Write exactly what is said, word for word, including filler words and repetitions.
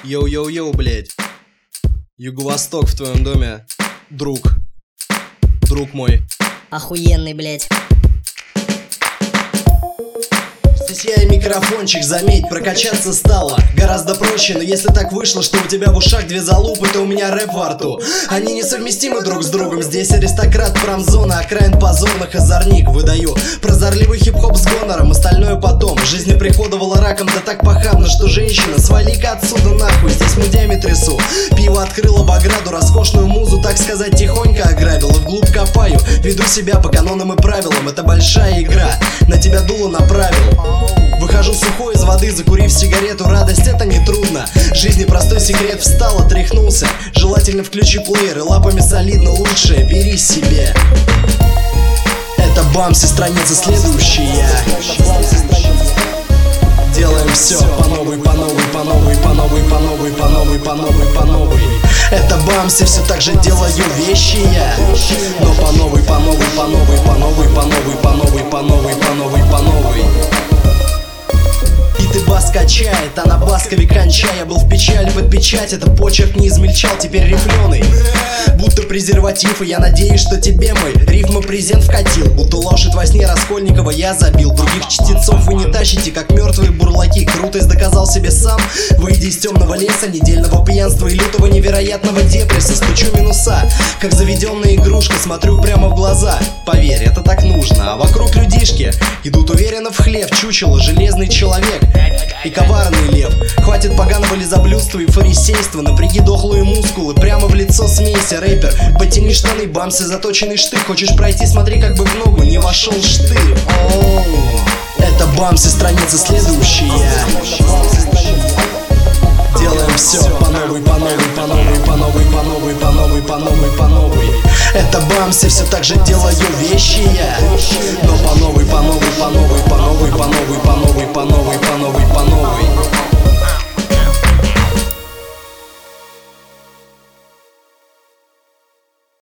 Йоу-йоу-йоу, блять. Юго-Восток в твоем доме. Друг. Друг мой. Охуенный, блять. Здесь я и микрофончик, заметь, прокачаться стало гораздо проще. Но если так вышло, что у тебя в ушах две залупы, то у меня рэп во рту. Они несовместимы друг с другом. Здесь аристократ, промзона, окраин позорных, озорник. Выдаю прозорливый хип-хоп с гонором, остальное потом. Жизнь приходовала раком, да так похабно, что женщина, свали-ка отсюда нахуй. Здесь мудями трясу, пиво открыло баграду, роскошную музу, так сказать, тихонько ограбил. И вглубь копаю, веду себя по канонам и правилам. Это большая игра, на тебя дуло направил. Выхожу сухой из воды, закурив сигарету. Радость — это не трудно. Жизни простой секрет. Встал, отряхнулся. Желательно включи плеер и лапами солидно лучшее бери себе. Это Бамси, страница следующая. Делаем все по новой, по новой, по новой, по новой, по новой, по новой, по новой, по новой. Это Бамси, все так же делаю вещи я. Но по новой, по новой, по новой, по новой, по новой, по новой, по новой, по новой, по новой. Ты бас качает, а на баскове кончай. Я был в печали под печать, это почерк не измельчал, теперь рифленый будто презерватив. И я надеюсь, что тебе мой рифма презент вкатил. Будто лошадь во сне Раскольникова я забил. Других чтецов вы не тащите, как мертвые бурлаки. Крутость доказал себе сам, выйдя из темного леса, недельного пьянства и лютого невероятного депресса. Стучу минуса, как заведенная игрушка, смотрю прямо в глаза. Поверь, это так нужно. А вокруг людишки идут уверенно в хлев. Чучело, железный человек и коварный лев. Хватит поганого лизоблюдства и фарисейства. Напряги дохлые мускулы, прямо в лицо смейся. Рэпер, потяни штаны, Бамси заточенный штык. Хочешь пройти, смотри, как бы в ногу не вошел штырь. Оу. Это Бамси, страница следующая. Делаем все по новой, по новой, по новой, по новой, по новой, по новой, по новой, по новой. Это Бамси, все так же делаю вещи я. Но по новой,